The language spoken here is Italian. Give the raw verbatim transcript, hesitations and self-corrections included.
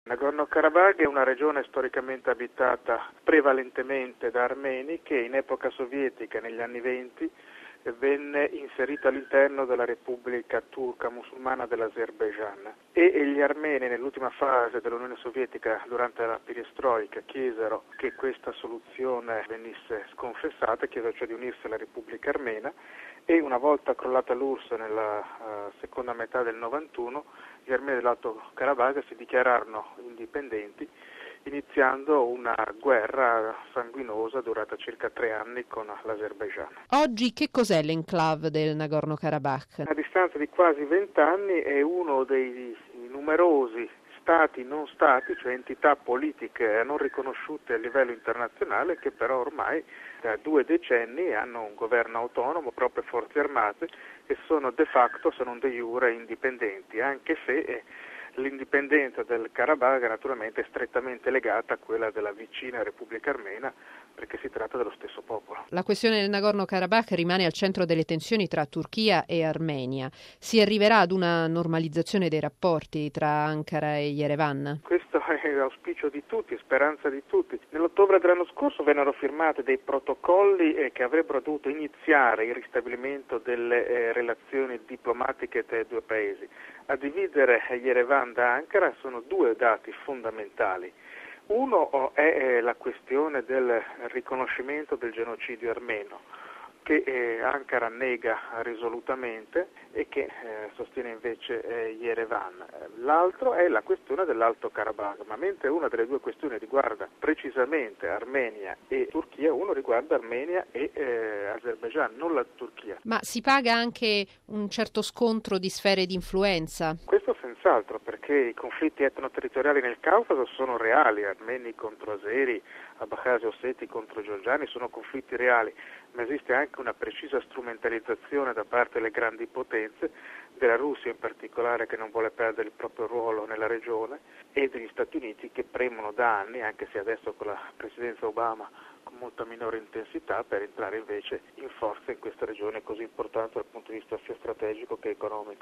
Nagorno-Karabakh è una regione storicamente abitata prevalentemente da armeni che in epoca sovietica, negli anni venti, venne inserita all'interno della Repubblica Turca Musulmana dell'Azerbaigian e gli armeni nell'ultima fase dell'Unione Sovietica durante la perestroika chiesero che questa soluzione venisse sconfessata, chiesero cioè di unirsi alla Repubblica Armena e una volta crollata l'U R S S nella uh, seconda metà del novantuno gli armeni dell'Alto Karabakh si dichiararono indipendenti iniziando una guerra sanguinosa durata circa tre anni con l'Azerbaigian. Oggi che cos'è l'enclave del Nagorno-Karabakh? A distanza di quasi vent'anni è uno dei numerosi stati non stati, cioè entità politiche non riconosciute a livello internazionale che però ormai da due decenni hanno un governo autonomo, proprie forze armate e sono de facto, se non de jure, indipendenti, anche se l'indipendenza del Karabakh naturalmente è strettamente legata a quella della vicina Repubblica Armena perché si tratta dello stesso popolo. La questione del Nagorno-Karabakh rimane al centro delle tensioni tra Turchia e Armenia. Si arriverà ad una normalizzazione dei rapporti tra Ankara e Yerevan? Questo è l'auspicio di tutti, speranza di tutti. Nell'ottobre dell'anno scorso vennero firmati dei protocolli eh, che avrebbero dovuto iniziare il ristabilimento delle eh, relazioni diplomatiche tra i due paesi. A dividere Yerevan da Ankara sono due dati fondamentali. Uno è la questione del riconoscimento del genocidio armeno, che eh, Ankara nega risolutamente e che eh, sostiene invece eh, Yerevan. L'altro è la questione dell'Alto Karabakh, ma mentre una delle due questioni riguarda precisamente Armenia e Turchia, uno riguarda Armenia e eh, Azerbaigian, non la Turchia. Ma si paga anche un certo scontro di sfere di influenza? Questo senz'altro, perché i conflitti etnoterritoriali nel Caucaso sono reali, armeni contro azeri, abkhasi osseti contro georgiani sono conflitti reali, ma esiste anche una precisa strumentalizzazione da parte delle grandi potenze, della Russia in particolare che non vuole perdere il proprio ruolo nella regione e degli Stati Uniti che premono da anni, anche se adesso con la presidenza Obama con molta minore intensità, per entrare invece in forza in questa regione così importante dal punto di vista sia strategico che economico.